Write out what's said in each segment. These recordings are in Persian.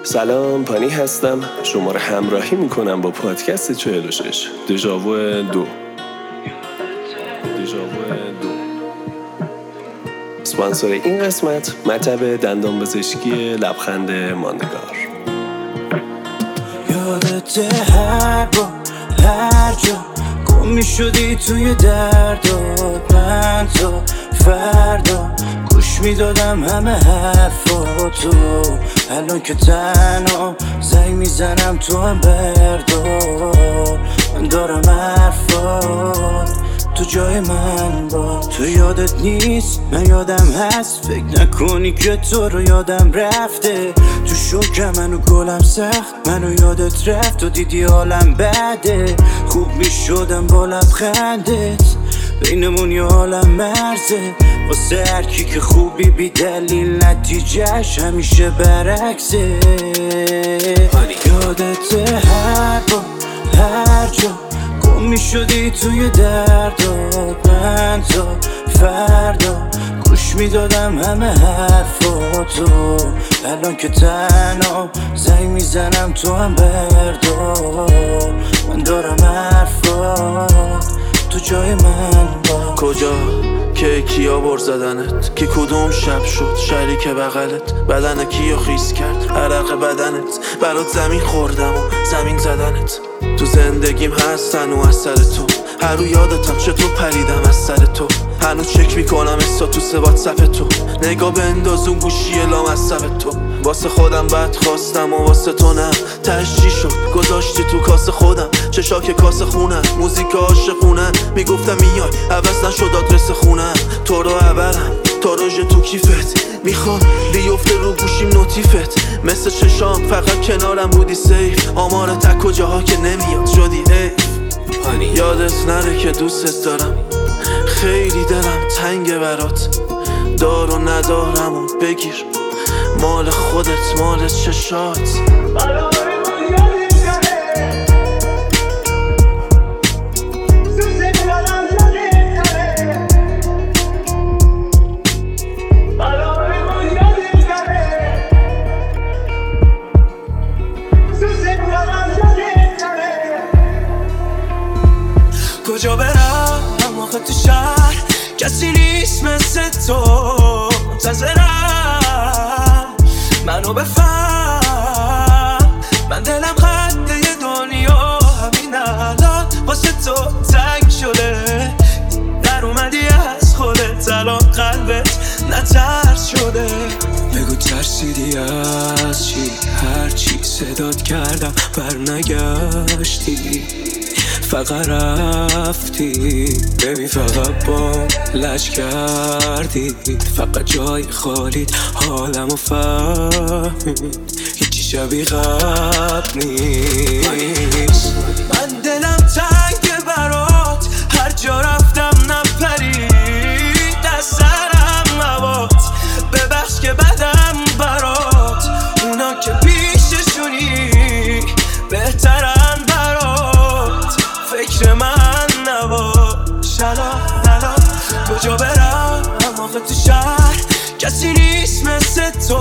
سلام، پانی هستم. شما رو همراهی میکنم با پادکست 46 دژاوو 2. اسپانسر این قسمت مطب دندان پزشکی لبخند ماندگار. یادت هر جا گم میشدی توی دردات، من تا فردا گوش میدادم همه حرفاتو. الان که تنها زنگ میزنم تو هم بردار، من دارم حرفات تو جای من با تو. یادت نیست من یادم هست، فکر نکنی که تو رو یادم رفته. تو شوکم منو گلم سخت، منو یادت رفت و دیدی حالم بده. خوب میشدم با لبخندت، بینمون یه حالم مرزه. واسه هر کی که خوبی بی دلیل نتیجهش همیشه برعکسه. یادت هر جا گم میشدی توی دردات، من تا فردا گوش میدادم همه حرفاتو. الان که تنها زنگ میزنم تو هم بردار، من دارم حرفات تو جای من با. کجا که کیا بر زدنت، که کدوم شب شد شریک بغلت، بدن کیو خیس کرد عرق بدنت، برات زمین خوردم و زمین زدنت. تو زندگیم هستن و از سر تو، هر رو یادتم چطور پریدم از سر تو. هنو چک میکنم استاتوس واتساپ تو، نگاه بنداز اون گوشی لامصب تو. واسه خودم بد خواستم و واسه تو نه، تهش چی شد گذاشتی تو کاسه خودم. چشاک کاسه خونم، موزیک عاشقونم، میگفتم میای عوض نشد آدرس خونم. تو رو عبرم تا روژه تو کیفت، میخوام بیفته رو گوشیم نوتیفت. مثل چشام فقط کنارم بودی سیف، آمار تک و جاها که نمیاد شدی حیف. یادت نره که دوستت دارم، خیلی دلم تنگه برات. دار و ندارم و بگیر، مال خودت مال چشات. کجا برم آخه تو شهر کسی نیست مثل تو. منتظرم منو بفهم، من دلم خط یه دنیا همین الان واسه تو تنگ شده. در اومدی از خودت، الان قلبت نترس شده. بگو ترسیدی از چی؟ هر چی صدات کردم برنگشتی، فقط رفتی. ببین فقط با لج کردی، فقط جای خالیت حالمو فهمید. هیچی شبیه قبل نیست. من دلم تنگه برات، هر جا رفتم نپرید از سرم موات. ببخش که بدم برات، اونا که پیششونی بهترن برات. فکر من نباش الان کجا برم آخه تو شهر کسی نیست مثل تو.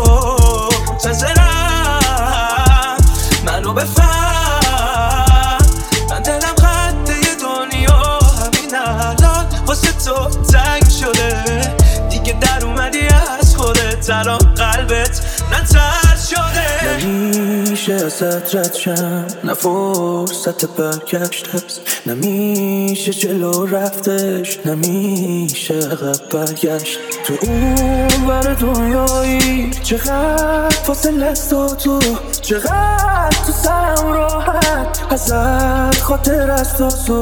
منتظرم منو بفهم، من دلم خط یه دنیا همین الان واسه تو تنگ شده. دیگه در اومدی از خودت، الان قلبت نترس شده. نمیشه ازت رد شم، نه فرصت برگشت هست، نمیشه جلو رفتش، نمیشه عقب برگشت. تو اون ور دنیایی چقدر فاصله است و تو چقدر تو سرم راحت ازت خاطر است و تو.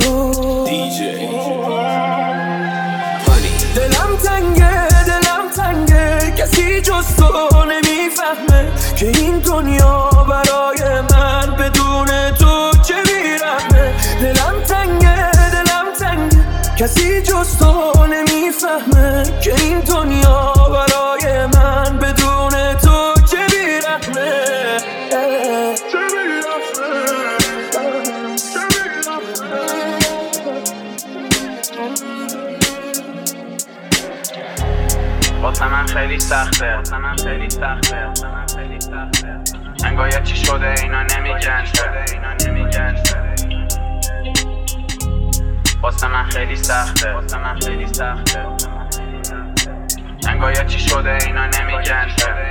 دلم تنگه کسی جز تو نمیفهمه که این دنیا برای من بدون تو چه بیرحمه. دلم تنگه کسی جز تو نمیفهمه که این دنیا برای من بدون تو چه بیرحمه. واسه من خیلی سخته انگار چی شده اینا نمیگن واسه من خیلی سخته انگار چی شده اینا نمیگن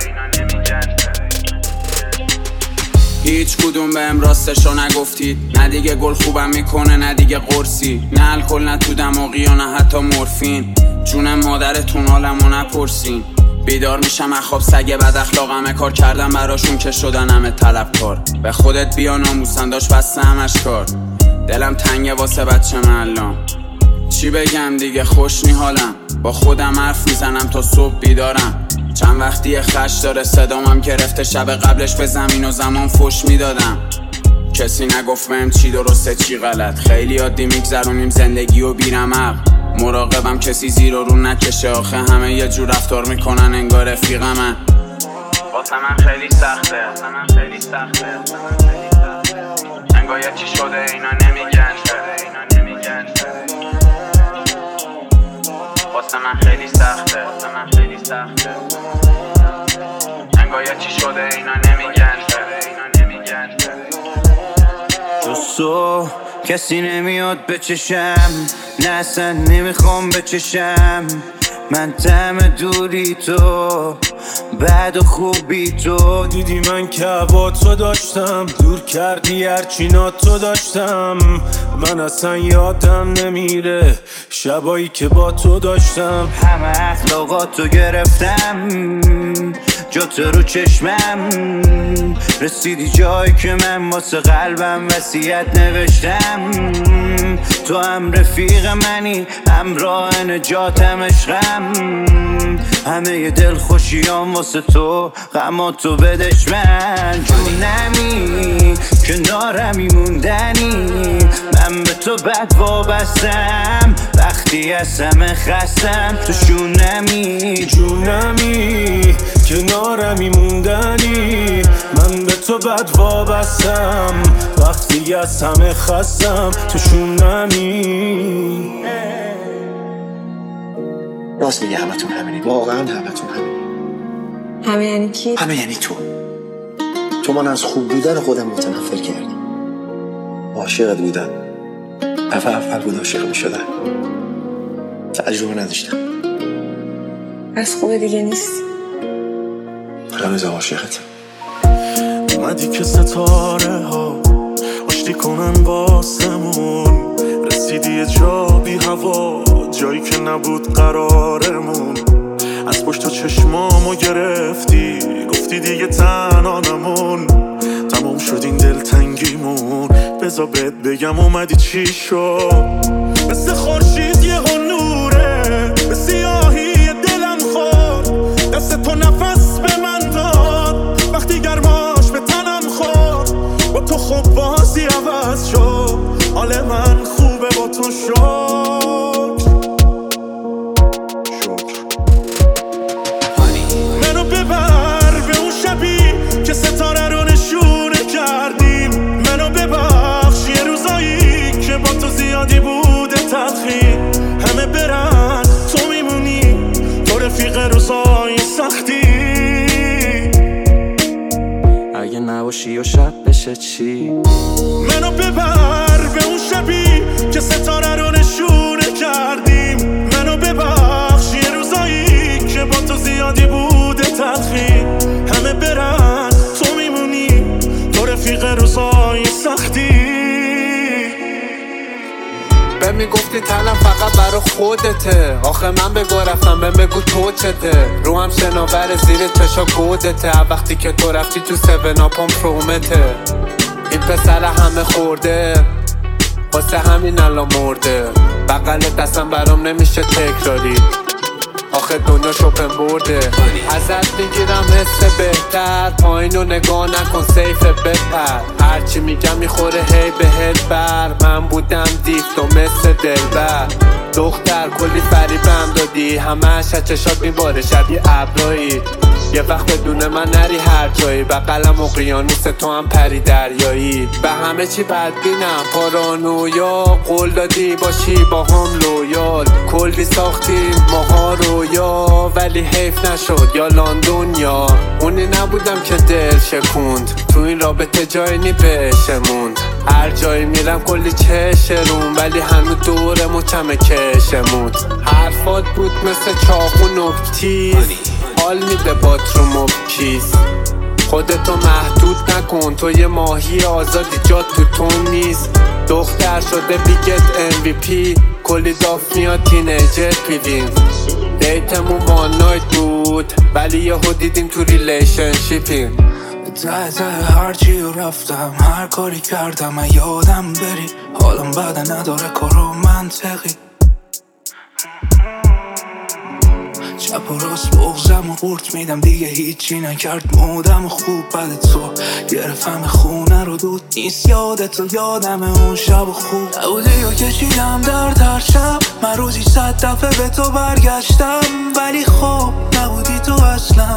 هیچ کدوم بهم راستشو نگفتید. نه دیگه گل خوبم میکنه نه دیگه قرصی، نه الکل نه تو دماغی و نه حتی مورفین. جون مادرتون حالمو نپرسین. بیدار میشم از خواب سگ بد اخلاقمه، کار کردم براشون که شدن همه طلبکار. به خودت بیا ناموسن داشت بسته همش کار. دلم تنگه واسه بچه الان، چی بگم دیگه خوش نی حالم. با خودم حرف میزنم تا صبح بیدارم. چند وقتی خش داره صدامم گرفته، شب قبلش به زمین و زمان فش میدادم. کسی نگفت بهم چی درسته چی غلط. خیلی عادی میگذرونیم زندگی و بیرمق. مراقبم کسی زیر و رو نکشه، آخه همه یه جور رفتار میکنن انگار رفیقمن. واسه من خیلی سخته انگار چی شده اینا نمیگن واسه من خیلی سخته انگار چی شده اینا نمیگن جز تو کسی نمیاد بچشم، نه اصلا نمیخوام بچشم. من طعم دوری تو، بد و خوبی تو. دیدی من که با تو داشتم، دور کردی هرچی تو داشتم. من اصلا یادم نمیره شبایی که با تو داشتم. همه اخلاقاتو گرفتم، جات رو چشمم. رسیدی جایی که من واسه قلبم وصیت نوشتم. تو هم رفیق منی، همراه نجاتم، عشقم. همه ی دل خوشیام واسه تو، غماتو بدش من. جونمی کنارمی موندنی، من به تو بد وابستم. وقتی از همه خستم تو شونمی. جونمی کنارمی موندنی، من به تو بد وابستم. وقتی از همه خستم تو شونمی. راست میگه همتون همینی، واقعا همتون همینی. همه یعنی کی؟ همه یعنی تو من از خوب بودن خودم متنفر کردی. عاشقت بودم، اول بود عاشق میشدم. تجربه نداشتم. از خوبه دیگه نیست. رمز عاشقت. اومدی که ستاره ها آشتی کنن واسمون. رسیدی یه جا بی هوا، جایی که نبود قرارمون. از پشت چشمامو گرفتی، گفتی دیگه تنها نمون. تمام شد این دلتنگیمون، بذار بهت بگم اومدی چی شد. مثل خورشید یه نوره، به سیاهی دلم خورد. دست تو نفس به من داد، وقتی گرماش به تنم خورد. با تو خوب بازی عوض شد، حال من خوبه با تو شد. منو ببر به اون شبی که ستاره رو نشونه کردیم. منو ببخش یه روزایی که با تو زیادی بوده تلخی. همه برن تو میمونی، تو رفیق روزای سختی. اگه نباشی و شب بشه چی؟ منو ببر به اون شبی که ستاره رو نشونه کردیم. منو ببخش یه روزایی که با تو زیادی بوده تلخی. همه برن تو میمونی، تو رفیق روزای سختی. به میگفتی تنم فقط برا خودته، آخه من بگو رفتم به بگو تو چته. رو هم شناور زیر چشا گودته، وقتی که تو رفتی تو 7 پرومته. این پسر همه خورده، واسه همین الان مرده. بغل دستم برام نمیشه تکراری، آخه دنیا شپن برده. ازت میگیرم حس بهتر، پایینو نگاه نکن سیف بپر. هرچی میگم میخوره هی بهت بر. من بودم دیفت و مثل دلبر. دختر کلی فریبم دادی، همش از چشات میباره شبیه ابرایی. یه وقت بدون من نری هر جایی، بغلم اقیانوس تو هم پری دریایی. به همه چی بدبینم پارانویا، قول دادی باشی با هم لویال. کلی ساختیم ماها رویا، ولی ولی حیف نشد، یا لندن یا اونی نبودم که دل شکوند. تو این رابطه جایی نی بشموند، هر جایی میرم کلی چشرون، ولی هنو دورمو کمه کشموند. حرفات بود مثل چاقو نکتیز، حال میده بات رو مبکیز. خودتو محدود نکن، تو یه ماهی آزادی، جات تو تون نیست. دختر شده بیگت MVP، کلی داف میاد تینیجر پیوین. دیتمون وان نایت بود، ولی یهو دیدیم تو ریلیشنشیپیم. ته هرچی رفتم، هر کاری کردم یادم بری. حالم بده نداره کارو منطقی، چپ و راست بغزم و قورت میدم، دیگه هیچی نکرد مودم. خوب بده تو گرفتم خونه رو، دود نیست یادتو، یادم اون شب خوب نبودی و کشیدم در شب. من روزی 100 دفعه به تو برگشتم، ولی خب نبودی تو اصلا.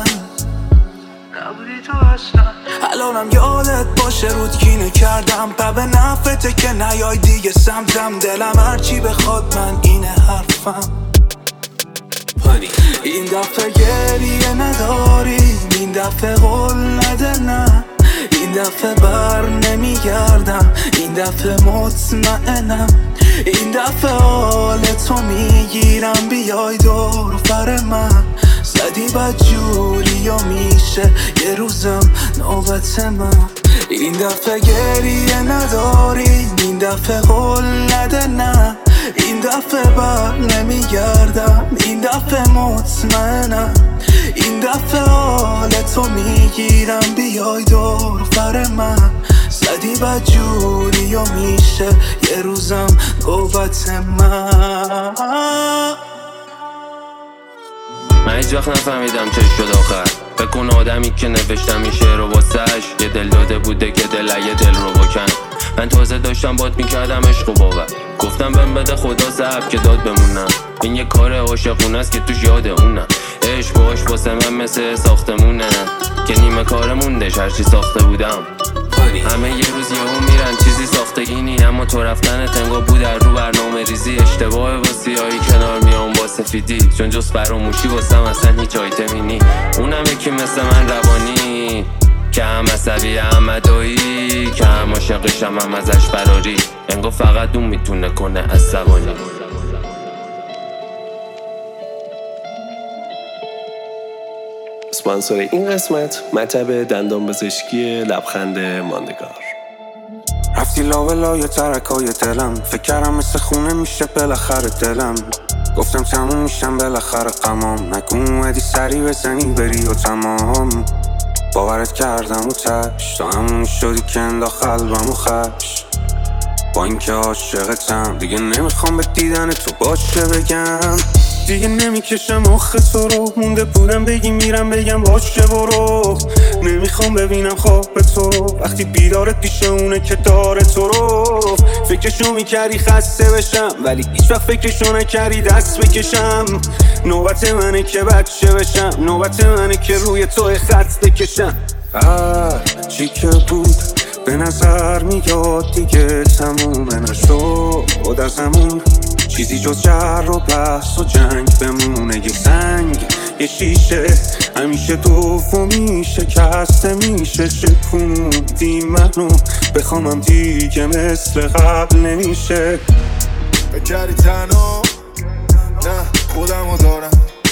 الانم یادت باشه رود کینه کردم، به نفته که نیای دیگه سمتم. دلم هرچی بخواد من اینه حرفم. این دفعه گریه نداری، این دفعه قول نده نه، این دفعه بر نمیگردم، این دفعه مطمئنم، این دفعه حال تو میگیرم. بیای دور فر من زدی بد جوری و میشه یه روزم نوبت من. این دفعه گریه نداری، این دفعه قول نده نه، این دفعه بر نمیگردم، این دفعه مطمئنم، این دفعه حال تو میگیرم. بیای دور فر من زدی بد جوری و میشه یه روزم نوبت من. من هیچ وقت نفهمیدم چه شد آخر. بکن آدمی که نوشتم این شعر رو واسش، یه دل داده بوده که دل دل رو بکن. من تازه داشتم بات میکردم عشق و باور، گفتم بهم بده خدا صبر که داد بمونم. این یه کار عاشقونه است که توش یاد اونم. عشق باش واسه من مثل ساختمونه که نیمه کار موندش هرچی ساخته بودم. همه یه روز یهو میرن چیزی ساختگی نی، اما تو رفتن تنگا بود در رو برنامه ریزی. اشتباه با سیاهی کنار میام با سفیدی، چون جز فراموشی واسم اصلا هیچ آیتمی نی. اونم یکی مثل من روانی، که هم عصبی هم عدایی، که هم عاشقشم هم ازش فراری. انگار فقط اون میتونه کنه عصبانی. اسپانسر این قسمت مطب دندان پزشکی لبخند ماندگار. رفتی لای ترکای دلم، فکر کردم مثل خونه میشه بالاخره دلم. گفتم تموم میشم بالاخره غمام، نگو اومدی سری بزنی بری و تمام. باورت کردم و تش، تا همون شدی که انداخت قلبم و خش. با اینکه عاشقتم دیگه نمیخوام به دیدن تو باشه بگم. دیگه نمیکشم آخه تو رو، مونده بودم بگی میرم بگم باشه برو. نمیخوام ببینم خواب تو رو، وقتی بیدارت پیش اونه که داره تو رو. فکرشو میکردی خسته بشم، ولی هیچ وقت فکرشو نکردی دست بکشم. نوبت منه که بچه بشم، نوبت منه که روی تو خط بکشم. چی که بود به نظر میاد دیگه تمومه نشد از همون. چیزی جز جر و بحث و جنگ بمونه، یه سنگ یه شیشه همیشه دومی شکسته میشه. شکوندی منو بخوامم دیگه مثل قبل نمیشه. بکردی تنها نه خودمو دارم،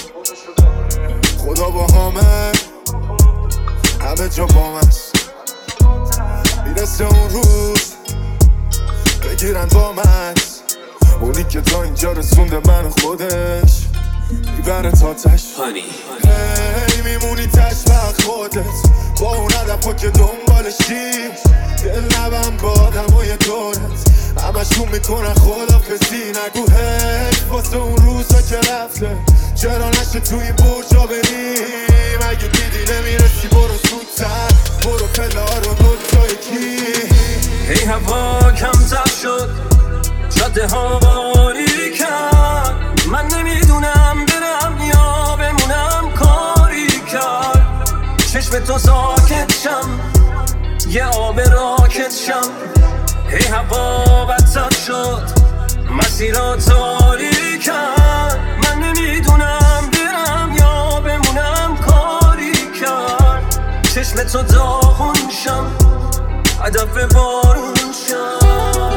خدا با همه همه جا بام است. میرسه اون روز بگیرن بامت، اونی که تا اینجا رسونده من خودش میبره تا تش. هی میمونی تش وقت خودت با اون هدفا که دنبالشی. دل نبم با آدمای دورت همشون میکنن خدافظی. نگو هی واسه اون روزا که رفته، چرا نشه توی برجا بریم. اگه دیدی نمیرسی برو زودتر، برو پله ها رو دوتا یکی. هی هوا کمتر شد، جاده ها باریکن. من نمیدونم برم یا بمونم کاری کرد. چشم تو ساکت شم، یه آب راکت شم. هی هوا بدتر شد، مسیرها تاریکن. من نمیدونم برم یا هدف بارون شد.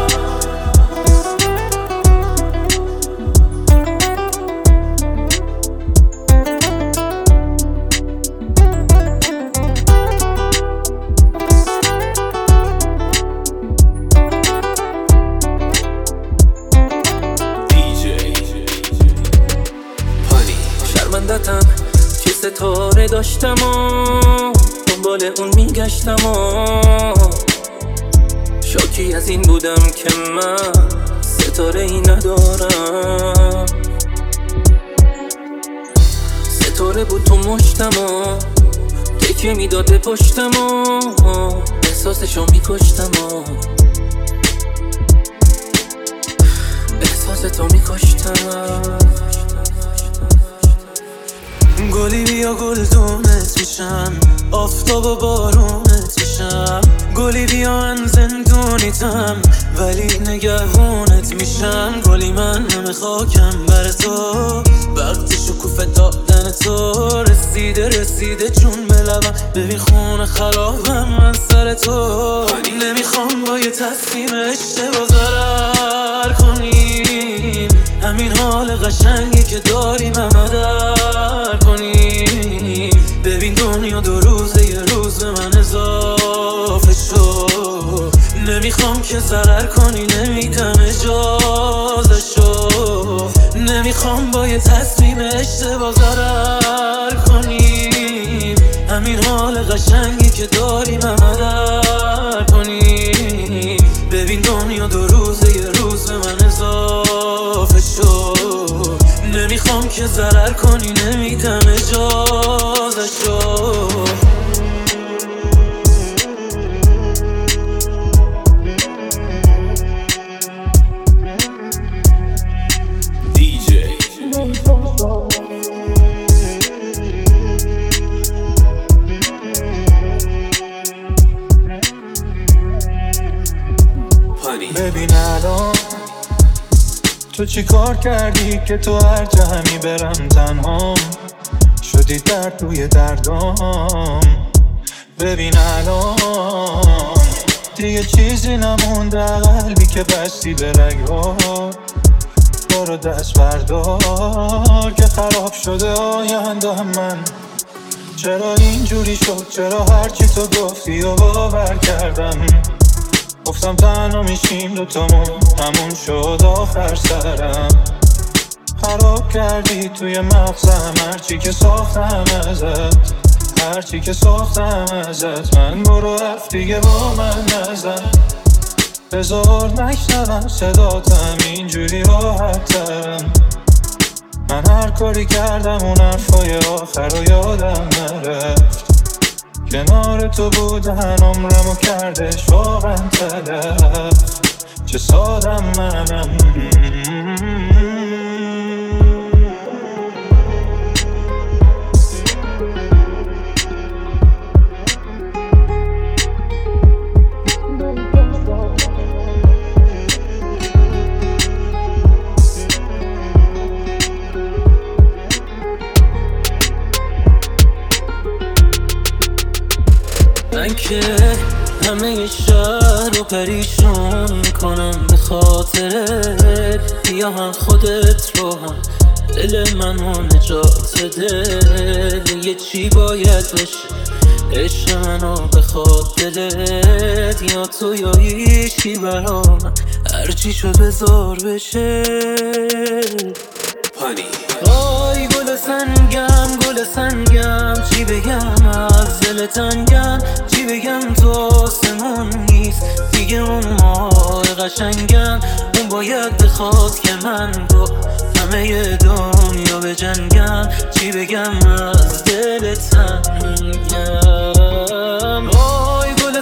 شرمندتم که ستاره داشتم و دنبال اون میگشتم و شاکی از این بودم که من ستاره ای ندارم. ستاره بود تو مشتم و تکیه میداد به پشتم و احساسشو میکشتم و احساستو میکشتم. گلی بیا گلدونت میشم، آفتاب و بارونت میشم. گلی بیا من زندونیتم ولی نگهونت میشم. گلی من همه خاکم بر تو، وقتی شکوفه دادن تو رسیده جون به لبم. ببین خونه خرابم من سر تو. نمیخوام با یه تصمیم اشتباه ضرر کنیم، همین حال قشنگی که داریم همه در کنیم. ببین دنیا دو روزه یه روز به من اضافه شد. نمیخوام که ضرر کنی، نمیدم اجازه شد. نمیخوام با یه تصمیم اشتباه ضرر کنیم، همین حال قشنگی که داریم همه در کنیم. ببین دنیا دو روزه یه روز به من اضافه شد. نمیخوام که ضرر کنی، نمیدم اجازه شد. ببین الان تو چی کار کردی که تو هر جا همی برم تنهام شدی درد روی دردام. ببین الان دیگه چیزی نمونده قلبی که بستی به رگ‌ها. برو دست بردار که خراب شده آینده من. چرا اینجوری شد؟ چرا هرچی تو گفتی و باور کردم؟ گفتم تنها میشیم دوتامون، همون شد آخر سرم. خراب کردی توی مغزم هرچی که ساختم ازت، هرچی که ساختم ازت. من برو رفت دیگه با من نزن، بذار نشنوم صداتم اینجوری راحتم. من هر کاری کردم اون حرفای آخر رو یادم نرفت. کنار تو بودن عمرمو کردش واقعا تلف. چه سادم منم. من که همه شهر رو پریشون میکنم به خاطرت. بیا هم خودت رو هم دل منو نجات دل. یه چی باید بشه عشق منو بخواد دلت، یا تو یا هیچی برام. هرچی شد بذار بشه. آی گل سنگم چی بگم از دل تنگم، چی بگم تو آسمون نیست دیگه اون ماه قشنگم. اون باید بخواد که من با همه دنیا بجنگم. چی بگم از دل تنگم. آی گل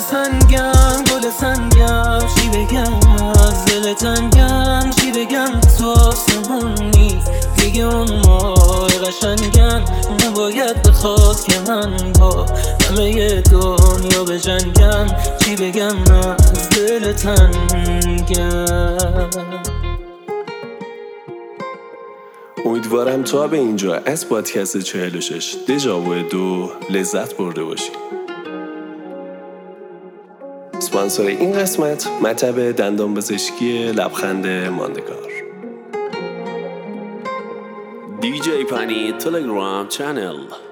سنگم چی بگم از دل تنگم، چی بگم تو آسمون نیست دیگه اون ماه قشنگم. اون باید بخواد که من با همه دنیا بجنگم. چی بگم از دل تنگم. امیدوارم تا به اینجا از پادکست 46 دژاوو 2 لذت برده باشی. اسپانسر این قسمت مطب دندان پزشکی لبخند ماندگار. DJ Pani Telegram channel.